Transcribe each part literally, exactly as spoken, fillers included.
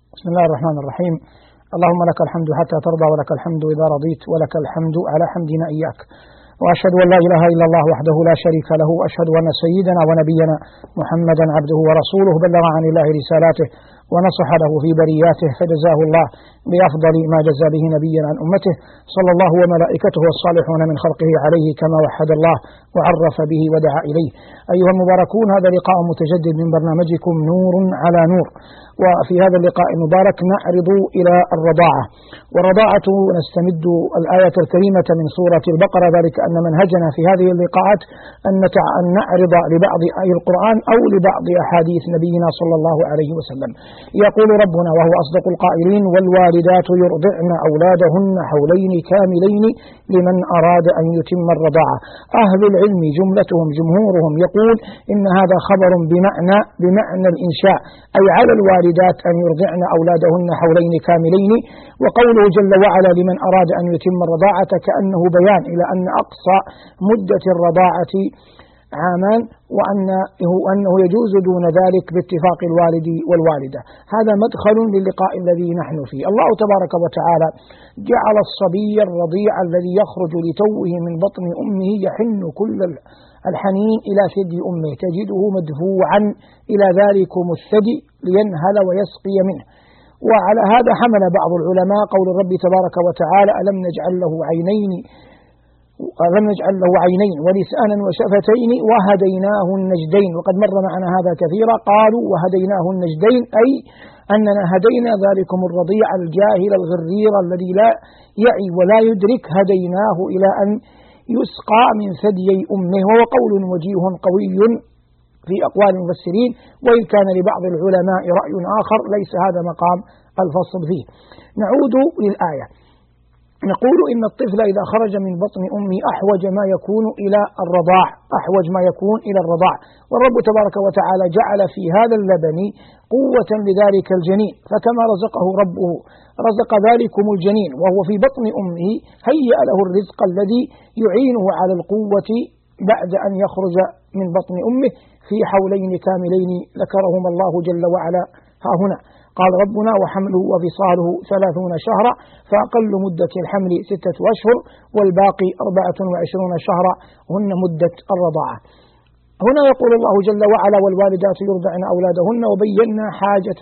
بسم الله الرحمن الرحيم. اللهم لك الحمد حتى ترضى، ولك الحمد إذا رضيت، ولك الحمد على حمدنا إياك. وأشهد أن لا إله إلا الله وحده لا شريك له، وأشهد أن سيدنا ونبينا محمدا عبده ورسوله بلغ عن الله رسالاته ونصح له في برياته، فجزاه الله بأفضل ما جزى به نبيا عن أمته، صلى الله وملائكته والصالحون من خلقه عليه كما وحد الله وعرف به ودعا إليه. أيها المباركون، هذا لقاء متجدد من برنامجكم نور على نور، وفي هذا اللقاء المبارك نعرض إلى الرضاعة. والرضاعة نستمد الآية الكريمة من سورة البقرة، ذلك أن منهجنا في هذه اللقاءات أن نعرض لبعض آي القرآن أو لبعض أحاديث نبينا صلى الله عليه وسلم. يقول ربنا وهو أصدق القائلين: والوالدات يرضعن أولادهن حولين كاملين لمن أراد أن يتم الرضاعة. أهل العلم جملتهم جمهورهم يقول إن هذا خبر بمعنى بمعنى الإنشاء، أي على الوالدات أن يرضعن أولادهن حولين كاملين. وقوله جل وعلا لمن أراد أن يتم الرضاعة كأنه بيان إلى أن أقصى مدة الرضاعة عامان، وأنه يجوز دون ذلك باتفاق الوالد والوالدة. هذا مدخل للقاء الذي نحن فيه. الله تبارك وتعالى جعل الصبي الرضيع الذي يخرج لتوه من بطن أمه يحن كل الحنين إلى ثدي أمه، تجده مدفوعا إلى ذلكم الثدي لينهل ويسقي منه. وعلى هذا حمل بعض العلماء قول الرب تبارك وتعالى: ألم نجعل له عينين ألم نجعل له عينين ولسانا وشفتين وهديناه النجدين. وقد مر معنا هذا كثيرا. قالوا وهديناه النجدين، أي أننا هدينا ذلكم الرضيع الجاهل الغرير الذي لا يعي ولا يدرك، هديناه إلى أن يسقى من ثديي أمه. وهو قول وجيه قوي في أقوال المفسرين، وإن كان لبعض العلماء رأي آخر، ليس هذا مقام الفصل فيه. نعود للآية، نقول إن الطفل إذا خرج من بطن أمه أحوج ما يكون إلى الرضاع أحوج ما يكون إلى الرضاع والرب تبارك وتعالى جعل في هذا اللبن قوة لذلك الجنين، فكما رزقه ربه رزق ذلكم الجنين وهو في بطن أمه، هيأ له الرزق الذي يعينه على القوة بعد أن يخرج من بطن أمه في حولين كاملين ذكرهما الله جل وعلا ها هنا. قال ربنا: وحمله وفصاله ثلاثون شهرا، فأقل مدة الحمل ستة أشهر والباقي أربعة وعشرون شهرا هن مدة الرضاعة. هنا يقول الله جل وعلا: والوالدات يرضعن أولادهن، وبينا حاجة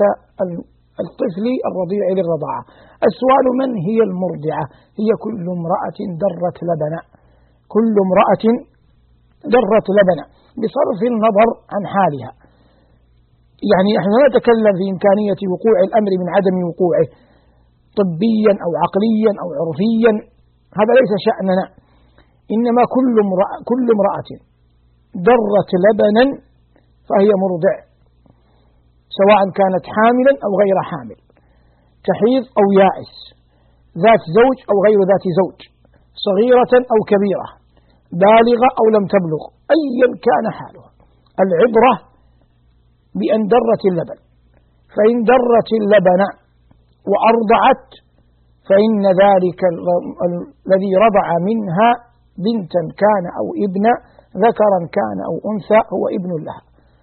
الطفل الرضيع للرضاعة. السؤال: من هي المرضعة؟ هي كل امرأة درت لبنا كل امرأة درت لبنا بصرف النظر عن حالها. يعني نحن لا نتكلم في إمكانية وقوع الأمر من عدم وقوعه طبيا أو عقليا أو عرفيا، هذا ليس شأننا. إنما كل امرأة, كل امرأة درت لبنا فهي مرضع، سواء كانت حاملا أو غير حامل، تحيض أو يائس، ذات زوج أو غير ذات زوج، صغيرة أو كبيرة، بالغة أو لم تبلغ، أيا كان حالها. العبرة بأن درت اللبن، فإن درت اللبن وأرضعت فإن ذلك الذي رضع منها بنتا كان أو ابنا، ذكرا كان أو أنثى، هو ابن لها.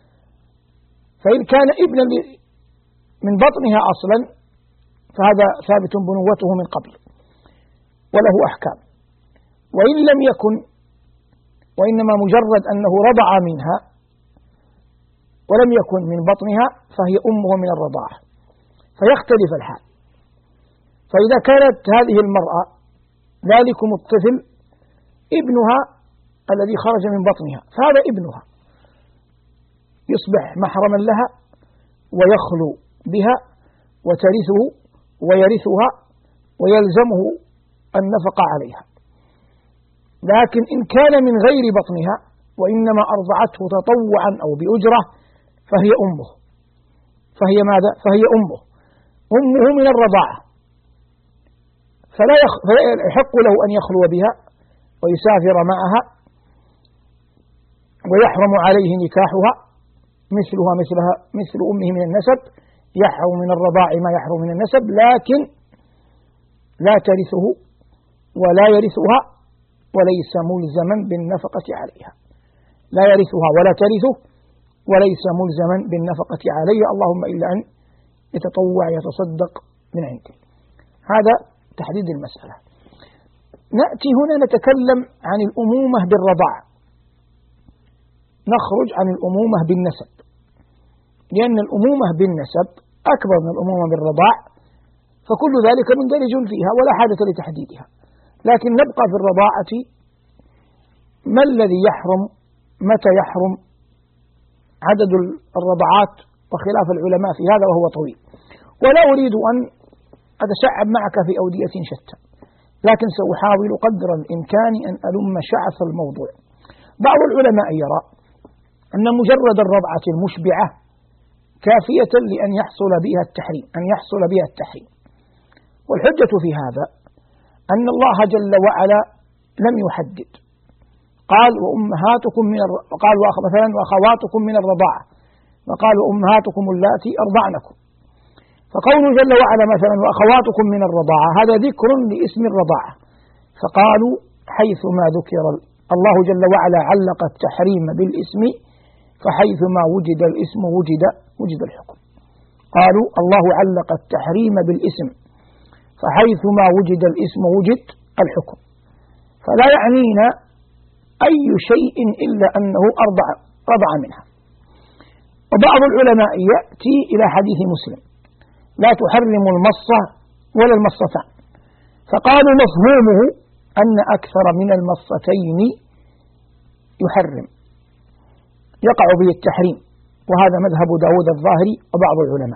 فإن كان ابنا من بطنها أصلا فهذا ثابت بنوته من قبل وله أحكام. وإن لم يكن، وإنما مجرد أنه رضع منها ولم يكن من بطنها، فهي أمه من الرضاعة، فيختلف الحال. فإذا كانت هذه المرأة ذلكم الطفل ابنها الذي خرج من بطنها، فهذا ابنها يصبح محرما لها ويخلو بها وترثه ويرثها ويلزمه النفقة عليها. لكن إن كان من غير بطنها وإنما أرضعته تطوعا أو بأجرة فهي أمه فهي ماذا؟ فهي أمه أمه من الرضاعة، فلا يحق له أن يخلو بها ويسافر معها، ويحرم عليه نكاحها مثلها مثلها مثل أمه من النسب، يحرم من الرضاع ما يحرم من النسب، لكن لا ترثه ولا يرثها وليس ملزما بالنفقة عليها. لا يرثها ولا ترثه وليس ملزما بالنفقة عليها، اللهم إلا أن يتطوع يتصدق من عنده. هذا تحديد المسألة. نأتي هنا نتكلم عن الأمومة بالرضاع، نخرج عن الأمومة بالنسب، لأن الأمومة بالنسب أكبر من الأمومة بالرضاع، فكل ذلك مندرج فيها ولا حاجة لتحديدها. لكن نبقى في الرضاعة، ما الذي يحرم، متى يحرم، عدد الرضعات وخلاف العلماء في هذا وهو طويل، ولا أريد أن أتشعب معك في أودية شتى، لكن سأحاول قدر الإمكان أن ألم شعث الموضوع. بعض العلماء يرى أن مجرد الرضعة المشبعة كافية لأن يحصل بها التحريم، أن يحصل بها التحريم. والحجة في هذا أن الله جل وعلا لم يحدد، قال وأمهاتكم من الر... قال مثلا وأخواتكم من الرضاعة، وقال وأمهاتكم اللاتي أرضعنكم. فقوله جل وعلا مثلا وأخواتكم من الرضاعة هذا ذكر لاسم الرضاعة، فقالوا حيثما ذكر الله جل وعلا علق التحريم بالاسم، فحيثما وجد الاسم وجد وجد الحكم. قالوا الله علق التحريم بالاسم، فحيثما وجد الاسم وجد الحكم، فلا يعنينا أي شيء إلا أنه أرضع رضع منها. وبعض العلماء يأتي إلى حديث مسلم لا تحرم المصة ولا المصتان، فقالوا مفهومه أن أكثر من المصتين يحرم، يقع به التحريم، وهذا مذهب داود الظاهري وبعض العلماء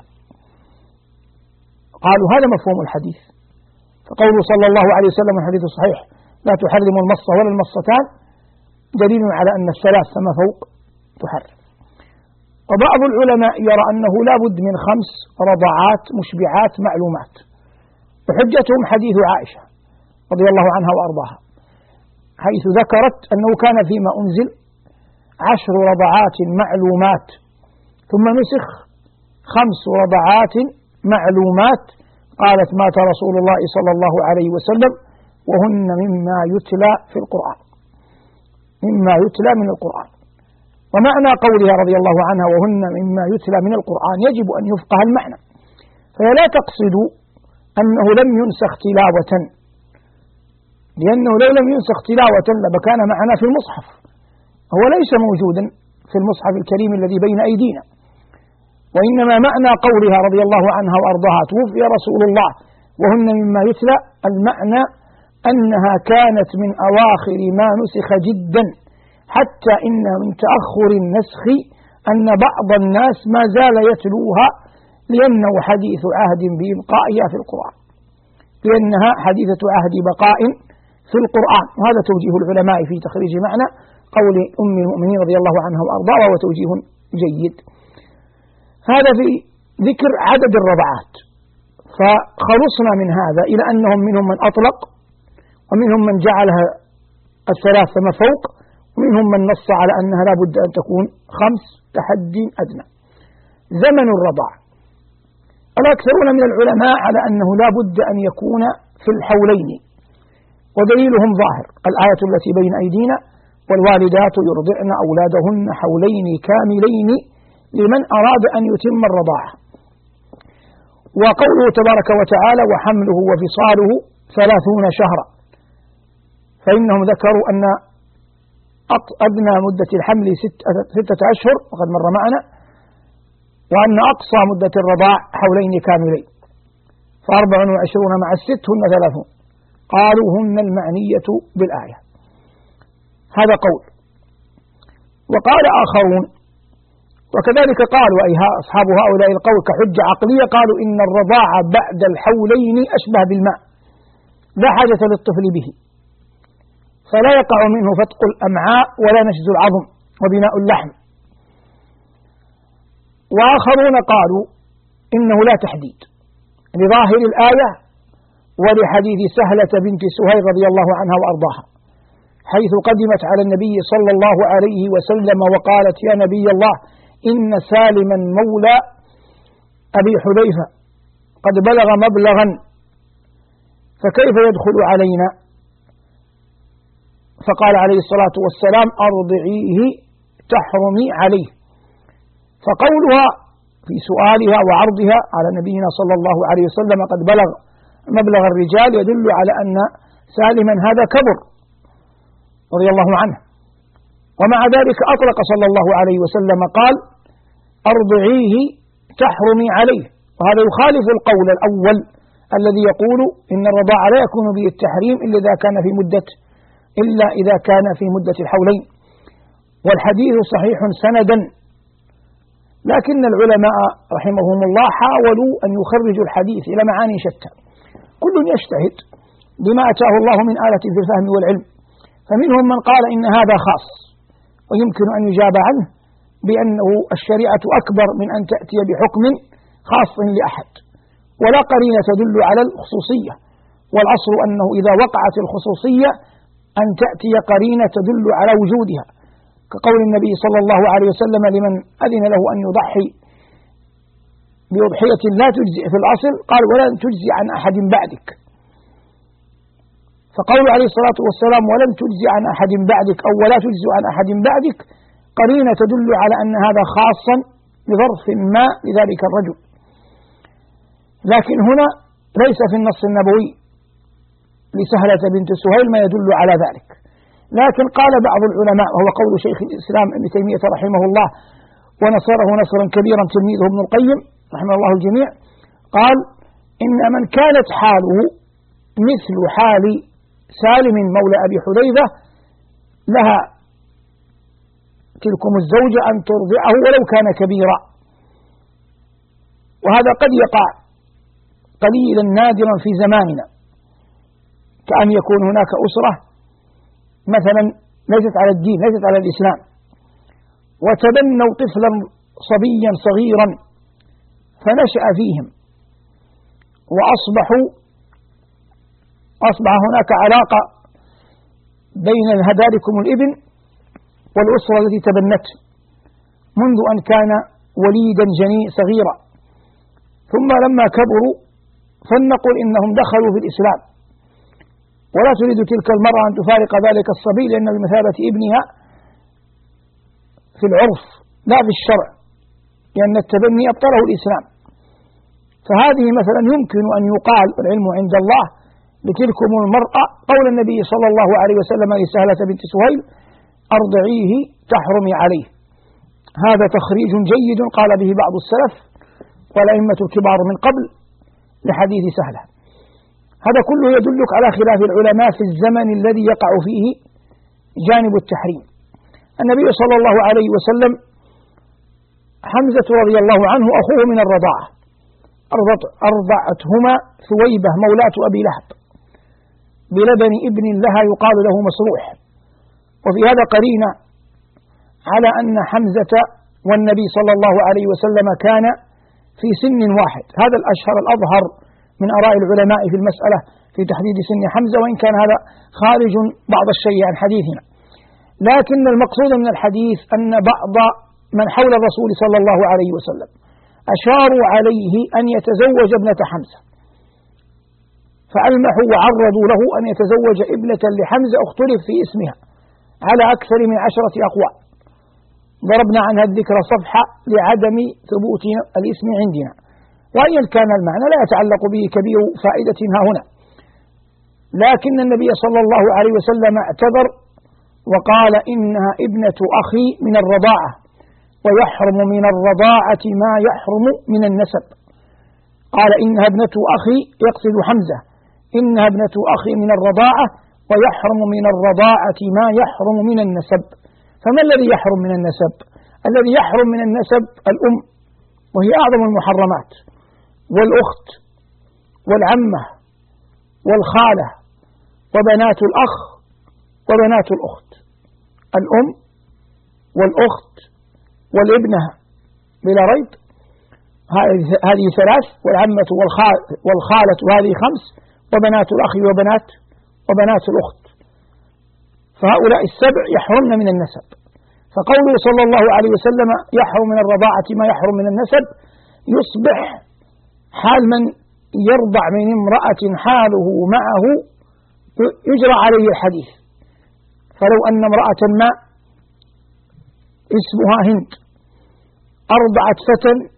قالوا هذا مفهوم الحديث. فقوله صلى الله عليه وسلم الحديث الصحيح لا تحرم المصة ولا المصتان دليل على أن الثلاث فما فوق تحرم. وبعض العلماء يرى أنه لا بد من خمس رضعات مشبعات معلومات، وحجتهم حديث عائشة رضي الله عنها وأرضاها، حيث ذكرت أنه كان فيما أنزل عشر رضعات معلومات ثم نسخ خمس رضعات معلومات. قالت مات رسول الله صلى الله عليه وسلم وهن مما يتلى في القرآن، مما يتلى من القرآن. ومعنى قولها رضي الله عنها وهن مما يتلى من القرآن يجب أن يفقه المعنى، فهي لا تقصد أنه لم ينسخ تلاوة، لأنه لو لم ينسخ تلاوة لبكان معنا في المصحف، هو ليس موجودا في المصحف الكريم الذي بين أيدينا. وإنما معنى قولها رضي الله عنها وأرضاها توفي رسول الله وهن مما يتلى، المعنى أنها كانت من أواخر ما نسخ جدا، حتى إن من تأخر النسخ أن بعض الناس ما زال يتلوها لأنه حديث عهد بإبقائها في القرآن، لأنها حديثة عهد بقاء في القرآن. وهذا توجيه العلماء في تخريج معنى قول أم المؤمنين رضي الله عنها وأرضاها، وهو توجيه جيد. هذا في ذكر عدد الرضعات. فخلصنا من هذا إلى أنهم منهم من أطلق، ومنهم من جعلها الثلاث فما فوق، ومنهم من نص على أنها لا بد أن تكون خمس كحد أدنى. زمن الرضاع الأكثرون من العلماء على أنه لا بد أن يكون في الحولين، ودليلهم ظاهر الآية التي بين أيدينا والوالدات يرضعن أولادهن حولين كاملين لمن أراد أن يتم الرضاعة. وقوله تبارك وتعالى وحمله وفصاله ثلاثون شهرا، فإنهم ذكروا أن أدنى مدة الحمل ستة أشهر وقد مر معنا، وأن أقصى مدة الرضاع حولين كاملين، فأربع وعشرون مع الست هن ثلاثون. قالوا هن المعنية بالآية. هذا قول. وقال آخرون وكذلك قالوا أي أصحاب هؤلاء القول كحجة عقلية، قالوا إن الرضاع بعد الحولين أشبه بالماء لا حاجة للطفل به، فلا يقع منه فتق الأمعاء ولا نشز العظم وبناء اللحم. وآخرون قالوا إنه لا تحديد لظاهر الآية ولحديث سهلة بنت سهيل رضي الله عنها وأرضاها، حيث قدمت على النبي صلى الله عليه وسلم وقالت يا نبي الله إن سالما مولى أبي حذيفة قد بلغ مبلغا فكيف يدخل علينا؟ فقال عليه الصلاة والسلام أرضعيه تحرمي عليه. فقولها في سؤالها وعرضها على نبينا صلى الله عليه وسلم قد بلغ مبلغ الرجال يدل على أن سالما هذا كبر رضي الله عنه. ومع ذلك أطلق صلى الله عليه وسلم قال أرضعيه تحرمي عليه، وهذا يخالف القول الأول الذي يقول إن الرضاعة لا يكون به التحريم إلا إذا كان في مدة إلا إذا كان في مدة الحولين. والحديث صحيح سندا، لكن العلماء رحمهم الله حاولوا أن يخرجوا الحديث إلى معاني شتى، كل يجتهد بما أتاه الله من آلة في الفهم والعلم. فمنهم من قال إن هذا خاص ويمكن أن يجاب عنه بأنه الشريعة أكبر من أن تأتي بحكم خاص لأحد، ولا قرينة تدل على الخصوصية، والأصل أنه إذا وقعت الخصوصية أن تأتي قرينة تدل على وجودها، كقول النبي صلى الله عليه وسلم لمن أذن له أن يضحي بأضحية لا تجزئ في الأصل قال ولن تجزي عن أحد بعدك، فقول عليه الصلاة والسلام ولن تجزي عن أحد بعدك أو ولا تجزي عن أحد بعدك قرينة تدل على أن هذا خاصا بظرف ما لذلك الرجل. لكن هنا ليس في النص النبوي لسهلة بنت سهيل ما يدل على ذلك، لكن قال بعض العلماء وهو قول شيخ الإسلام ابن تيمية رحمه الله ونصره نصرا كبيرا تلميذه ابن القيم رحمه الله الجميع، قال إن من كانت حاله مثل حال سالم مولى أبي حذيفة لها تلكم الزوجة أن ترضعه ولو كان كبيرا، وهذا قد يقع قليلا نادرا في زماننا، كأن يكون هناك أسرة مثلا ليست على الدين ليست على الإسلام وتبنوا طفلا صبيا صغيرا فنشأ فيهم وأصبحوا أصبح هناك علاقة بين ذلكم الابن والأسرة التي تبنته منذ أن كان وليدا جني صغيرا، ثم لما كبروا فلنقل إنهم دخلوا في الإسلام، ولا تريد تلك المرأة أن تفارق ذلك الصبي لأنه بمثابة ابنها في العرف لا في الشرع، لأن التبني أبطله الإسلام. فهذه مثلا يمكن أن يقال العلم عند الله لتلكم المرأة قول النبي صلى الله عليه وسلم لسهلة بنت سهيل أرضعيه تحرمي عليه. هذا تخريج جيد قال به بعض السلف والأئمة الكبار من قبل لحديث سهلة. هذا كله يدلك على خلاف العلماء في الزمن الذي يقع فيه جانب التحريم. النبي صلى الله عليه وسلم حمزة رضي الله عنه أخوه من الرضاعة أرضعتهما ثويبة مولاة أبي لهب بلبن ابن لها يقال له مسروح، وفي هذا قرينة على أن حمزة والنبي صلى الله عليه وسلم كان في سن واحد. هذا الأشهر الأظهر من آراء العلماء في المسألة في تحديد سن حمزة، وإن كان هذا خارج بعض الشيء عن حديثنا، لكن المقصود من الحديث أن بعض من حول الرسول صلى الله عليه وسلم أشاروا عليه أن يتزوج ابنة حمزة، فألمحوا وعرضوا له أن يتزوج ابنة لحمزة اختلف في اسمها على أكثر من عشرة أقوال، ضربنا عنها الذكر صفحة لعدم ثبوت الاسم عندنا، وإن كان المعنى لا يتعلق به كبير فائدة ها هنا. لكن النبي صلى الله عليه وسلم اعتذر وقال إنها ابنة أخي من الرضاعة، ويحرم من الرضاعة ما يحرم من النسب. قال إنها ابنة أخي يقصد حمزة، إنها ابنة أخي من الرضاعة ويحرم من الرضاعة ما يحرم من النسب. فما الذي يحرم من النسب؟ الذي يحرم من النسب الأم وهي أعظم المحرمات، والأخت والعمة والخالة وبنات الأخ وبنات الأخت. الأم والأخت والابنة بلا ريب هذه ثلاث، والعمة والخالة هذه خمس، وبنات الأخ وبنات وبنات الأخت، فهؤلاء السبع يحرمن من النسب. فقوله صلى الله عليه وسلم يحرم من الرضاعة ما يحرم من النسب يصبح حال من يرضع من امرأة حاله معه يجرى عليه الحديث. فلو أن امرأة ما اسمها هند أرضعت فتى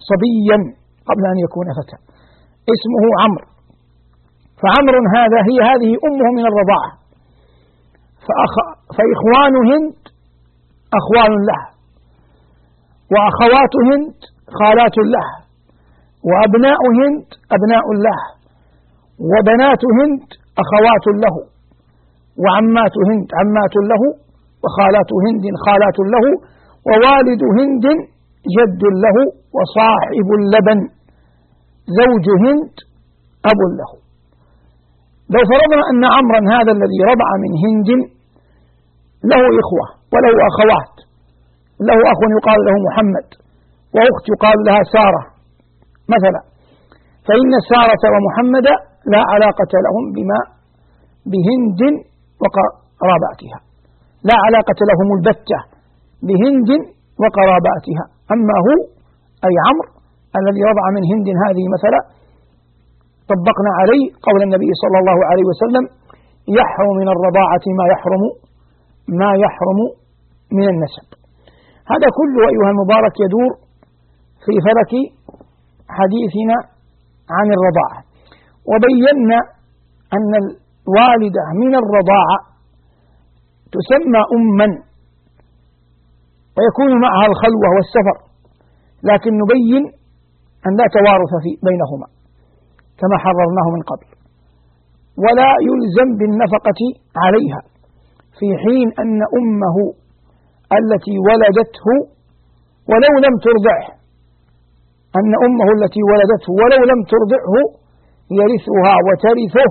صبيا قبل أن يكون فتى، اسمه عمرو. فعمرو هذا هي هذه أمه من الرضاعة، فأخ فإخوان هند أخوان له، وأخوات هند خالات له، وأبناء هند أبناء له، وبنات هند أخوات له، وعمات هند عمات له، وخالات هند خالات له، ووالد هند جد له، وصاحب اللبن زوج هند أب له. لو فرضنا أن عمرا هذا الذي رضع من هند له إخوة وله أخوات، له أخ يقال له محمد، وأخت يقال لها سارة مثلا، فإن سارة ومحمد لا علاقة لهم بما بهند وقراباتها، لا علاقة لهم البتة بهند وقراباتها. أما هو أي عمرو الذي رضع من هند هذه مثلا، طبقنا عليه قول النبي صلى الله عليه وسلم: يحرم من الرضاعة ما يحرم ما يحرم من النسب. هذا كله أيها المبارك يدور في فلك حديثنا عن الرضاعة، وبينا أن الوالدة من الرضاعة تسمى أما، ويكون معها الخلوة والسفر، لكن نبين أن لا توارث في بينهما كما حررناه من قبل، ولا يلزم بالنفقة عليها، في حين أن أمه التي ولدته ولو لم ترضعه أن أمه التي ولدته ولو لم ترضعه يرثها وترثه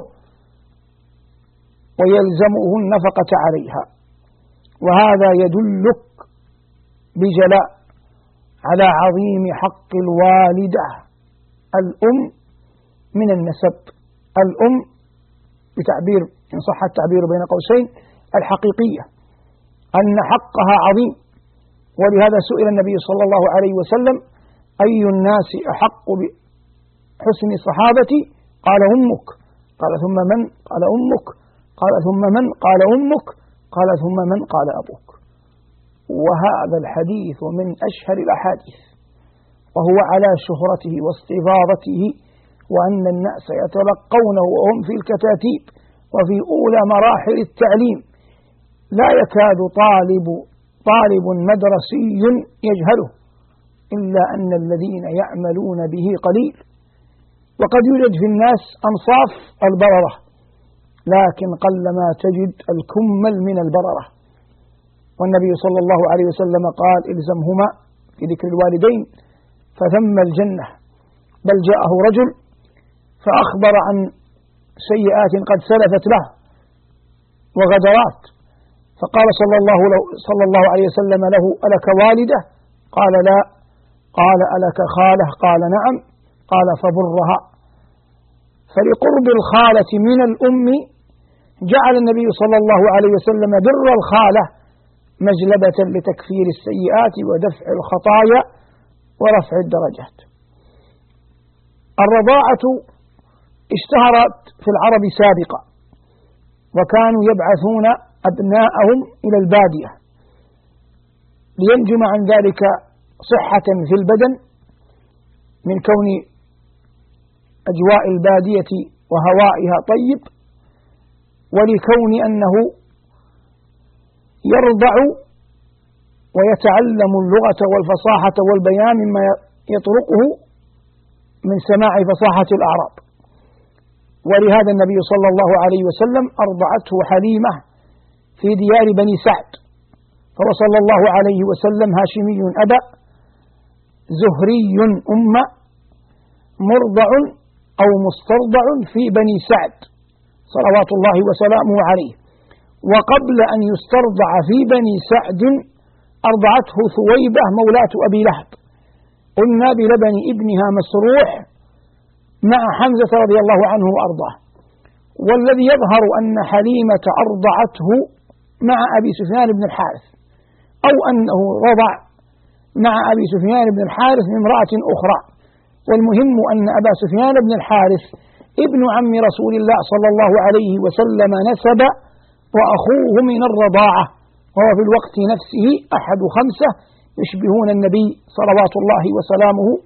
ويلزمه النفقة عليها. وهذا يدلك بجلاء على عظيم حق الوالدة الأم من النسب، الأم بتعبير إن صح التعبير بين قوسين الحقيقية، أن حقها عظيم. ولهذا سئل النبي صلى الله عليه وسلم: أي الناس أحق بحسن صحابتي؟ قال أمك. قال ثم من؟ قال أمك. قال ثم من؟ قال أمك. قال ثم من؟ قال أبوك. وهذا الحديث من أشهر الأحاديث، وهو على شهرته واستفاضته، وأن الناس يتلقونه وهم في الكتاتيب وفي أولى مراحل التعليم، لا يكاد طالب طالب مدرسي يجهله، إلا أن الذين يعملون به قليل. وقد يوجد في الناس أنصاف البررة، لكن قلما تجد الكمل من البررة. والنبي صلى الله عليه وسلم قال: إلزمهما في ذكر الوالدين فثم الجنة. بل جاءه رجل فأخبر عن سيئات قد سلفت له وغدرات، فقال صلى الله, صلى الله عليه وسلم له: ألك والدة؟ قال: لا. قال: ألك خالة؟ قال: نعم. قال: فبرها. فلقرب الخالة من الأم جعل النبي صلى الله عليه وسلم بر الخالة مجلبة لتكفير السيئات ودفع الخطايا ورفع الدرجات. الرضاعة اشتهرت في العرب سابقا، وكانوا يبعثون أبناءهم إلى البادية لينجم عن ذلك صحة في البدن من كون أجواء البادية وهوائها طيب، ولكون أنه يرضع ويتعلم اللغة والفصاحة والبيان مما يطرقه من سماع فصاحة الأعراب. ولهذا النبي صلى الله عليه وسلم أرضعته حليمة في ديار بني سعد، فهو صلى الله عليه وسلم هاشمي أبا، زهري أم، مرضع أو مسترضع في بني سعد صلوات الله وسلامه عليه. وقبل أن يسترضع في بني سعد أرضعته ثويبة مولاة أبي لهب، قلنا بلبن ابنها مسروح مع حمزة رضي الله عنه وأرضاه. والذي يظهر أن حليمة أرضعته مع أبي سفيان بن الحارث، أو أنه رضع مع أبي سفيان بن الحارث من امرأة أخرى. والمهم أن أبا سفيان بن الحارث ابن عم رسول الله صلى الله عليه وسلم نسب، وأخوه من الرضاعة، وهو في الوقت نفسه أحد خمسة يشبهون النبي صلوات الله وسلامه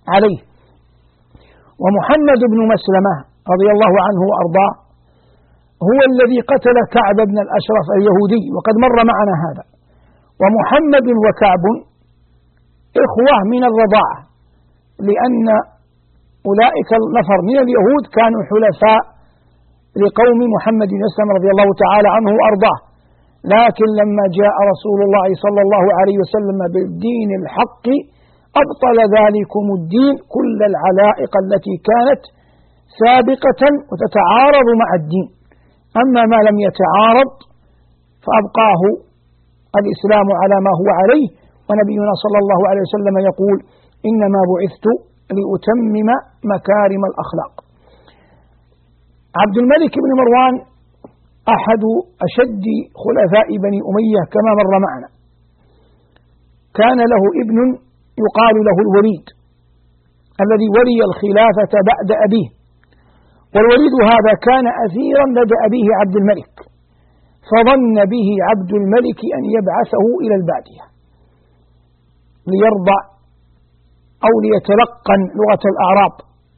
عليه. ومحمد بن مسلمة رضي الله عنه وأرضاه هو الذي قتل كعب بن الأشرف اليهودي، وقد مر معنا هذا. ومحمد وكعب إخوة من الرضاعة، لأن أولئك النفر من اليهود كانوا حلفاء لقوم محمد بن مسلمة رضي الله تعالى عنه وأرضاه، لكن لما جاء رسول الله صلى الله عليه وسلم بالدين الحق أبطل ذلكم الدين كل العلائق التي كانت سابقة وتتعارض مع الدين. أما ما لم يتعارض فأبقاه الإسلام على ما هو عليه. ونبينا صلى الله عليه وسلم يقول: إنما بعثت لأتمم مكارم الأخلاق. عبد الملك بن مروان أحد أشد خلفاء بني أمية كما مر معنا. كان له ابن يقال له الوليد الذي ولي الخلافة بعد أبيه، والوليد هذا كان أثيرا لدى أبيه عبد الملك، فظن به عبد الملك أن يبعثه إلى البادية ليرضع أو ليتلقن لغة الأعراب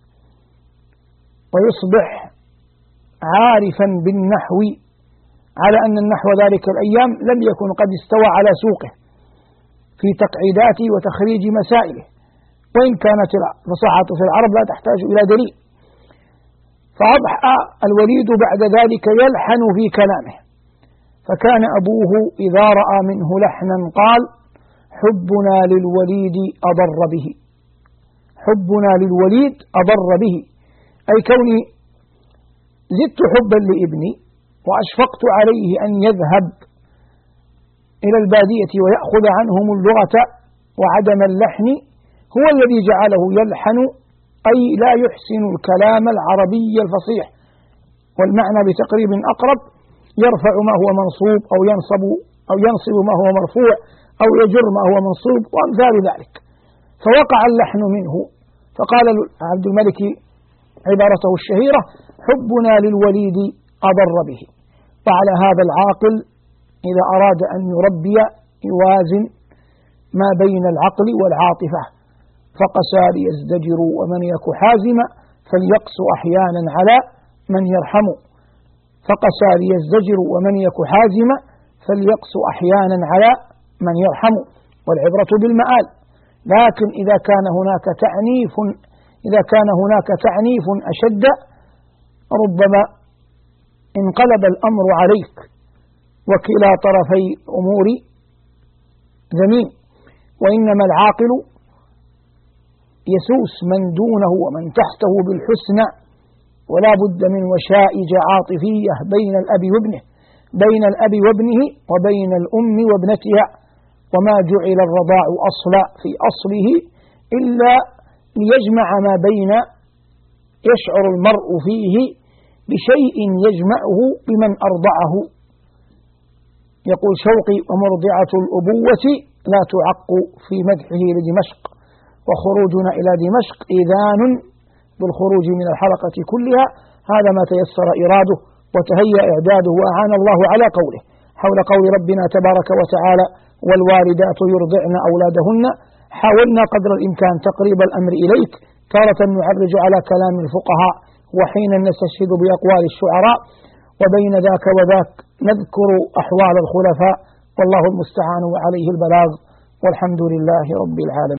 ويصبح عارفا بالنحو، على أن النحو ذلك الأيام لم يكن قد استوى على سوقه في تقعيداته وتخريج مسائله، وإن كانت الفصاحة في العرب لا تحتاج إلى دليل. فأضحى الوليد بعد ذلك يلحن في كلامه، فكان أبوه إذا رأى منه لحنا قال: حبنا للوليد أضر به، حبنا للوليد أضر به، أي كوني زدت حبا لابني وأشفقت عليه أن يذهب إلى البادية ويأخذ عنهم اللغة وعدم اللحن هو الذي جعله يلحن، أي لا يحسن الكلام العربي الفصيح، والمعنى بتقريب أقرب: يرفع ما هو منصوب أو ينصب أو ينصب ما هو مرفوع أو يجر ما هو منصوب وأمثال ذلك. فوقع اللحن منه، فقال عبد الملك عبارته الشهيرة: حبنا للوليد أضر به. وعلى هذا العاقل إذا أراد أن يربي يوازن ما بين العقل والعاطفة، فقسى ليزدجر ومن يك حازم فليقس أحيانا على من يرحم، فقسى ليزدجر ومن يك حازم فليقس أحيانا على من يرحم. والعبرة بالمآل، لكن إذا كان هناك تعنيف إذا كان هناك تعنيف أشد ربما انقلب الأمر عليك، وكلا طرفي الأمور ذميم. وإنما العاقل يسوس من دونه ومن تحته بالحسنى، ولا بد من وشائج عاطفية بين الأب وابنه بين الأب وابنه وبين الأم وابنتها. وما جعل الرضاع أصلا في أصله إلا ليجمع ما بين يشعر المرء فيه بشيء يجمعه بمن أرضعه. يقول شوقي: ومرضعة الأبوة لا تعق في مدحه لدمشق، وخروجنا إلى دمشق إذان بالخروج من الحلقة كلها. هذا ما تيسر إراده وتهيأ إعداده وأعان الله على قوله، حول قول ربنا تبارك وتعالى: والوالدات يرضعن أولادهن. حاولنا قدر الإمكان تقريب الأمر إليك، تارة نعرج على كلام الفقهاء وحين نستشهد بأقوال الشعراء، وبين ذاك وذاك نذكر أحوال الخلفاء، والله المستعان وعليه البلاغ، والحمد لله رب العالمين.